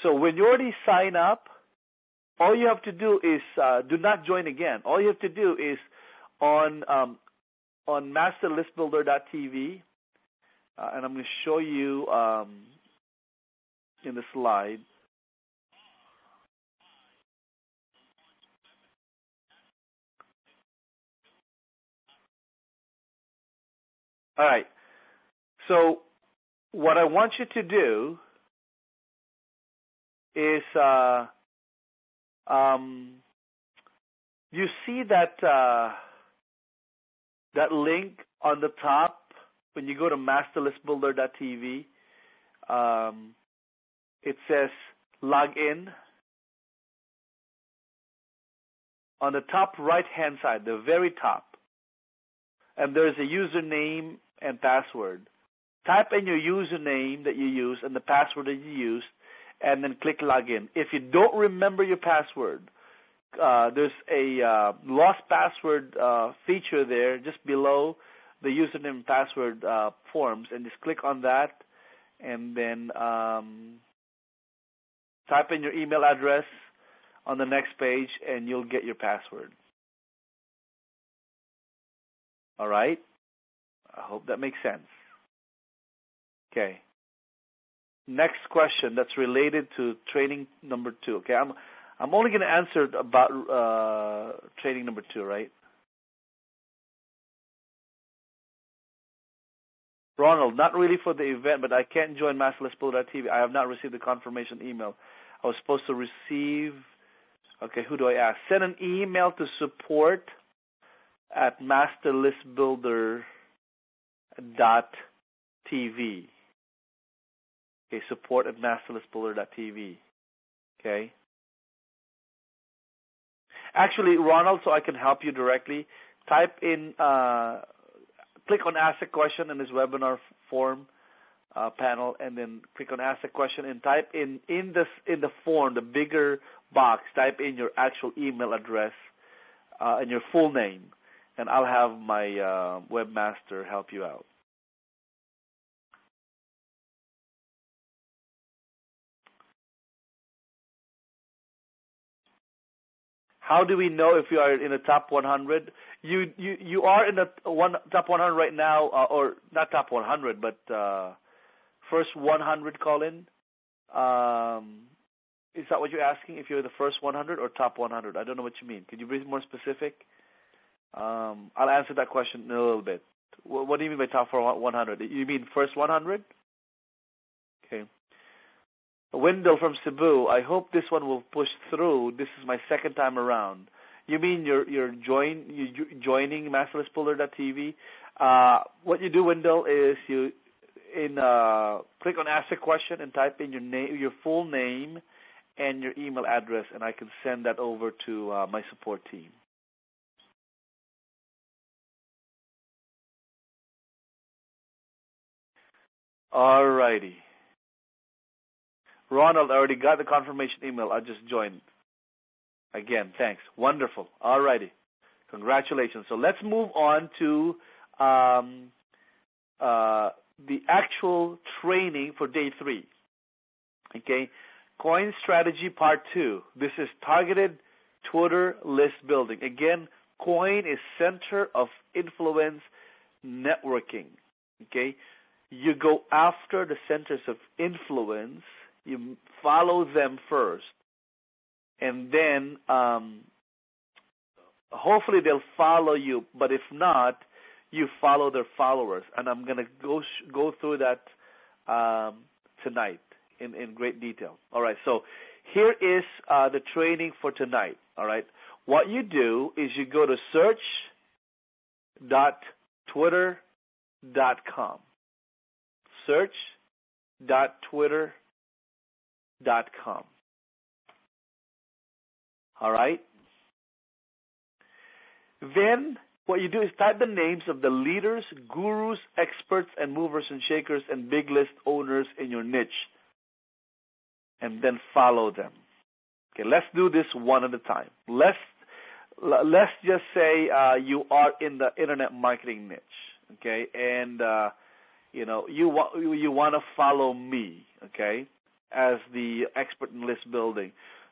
So when you already sign up, all you have to do is do not join again. All you have to do is on masterlistbuilder.tv, and I'm going to show you in the slide. All right. So what I want you to do is you see that that link on the top when you go to masterlistbuilder.tv. It says log in. On the top right-hand side, the very top, and there's a username and password. Type in your username that you use and the password that you used, and then click login. If you don't remember your password, there's a lost password feature there just below the username and password forms, and just click on that, and then type in your email address on the next page, and you'll get your password. All right? I hope that makes sense. Okay. Next question that's related to training number 2. Okay, I'm only going to answer about training number 2, right? Ronald, not really for the event, but I can't join MasterListBuilder.tv. I have not received the confirmation email. I was supposed to receive. Okay, who do I ask? Send an email to support@masterlistbuilder.tv. Okay, support@masterlistbuilder.tv. Okay. Actually, Ronald, so I can help you directly, type in, click on Ask a Question in this webinar form panel, and then click on Ask a Question and type in the form, the bigger box, type in your actual email address and your full name, and I'll have my webmaster help you out. How do we know if you are in the top 100? You are in the top 100 right now, or not top 100, but first 100, Colin. Is that what you're asking? If you're the first 100 or top 100? I don't know what you mean. Could you be more specific? I'll answer that question in a little bit. What do you mean by top 100? You mean first 100? Okay. Wendell from Cebu, I hope this one will push through. This is my second time around. You mean you're joining MasterListBuilder.tv? What you do, Wendell, is you click on Ask a Question and type in your name, your full name, and your email address, and I can send that over to my support team. All righty. Ronald, I already got the confirmation email. I just joined. Again, thanks. Wonderful. All righty. Congratulations. So let's move on to the actual training for day 3. Okay. Coin Strategy Part 2. This is targeted Twitter list building. Again, Coin is center of influence networking. Okay. You go after the centers of influence. You follow them first, and then hopefully they'll follow you. But if not, you follow their followers. And I'm going to go through that tonight in great detail. All right, so here is the training for tonight. All right, what you do is you go to search.twitter.com. Search.twitter.com. All right. Then what you do is type the names of the leaders, gurus, experts, and movers and shakers and big list owners in your niche, and then follow them. Okay, let's do this one at a time. Let's just say you are in the internet marketing niche. Okay, and you want to follow me. Okay. as the expert in list building.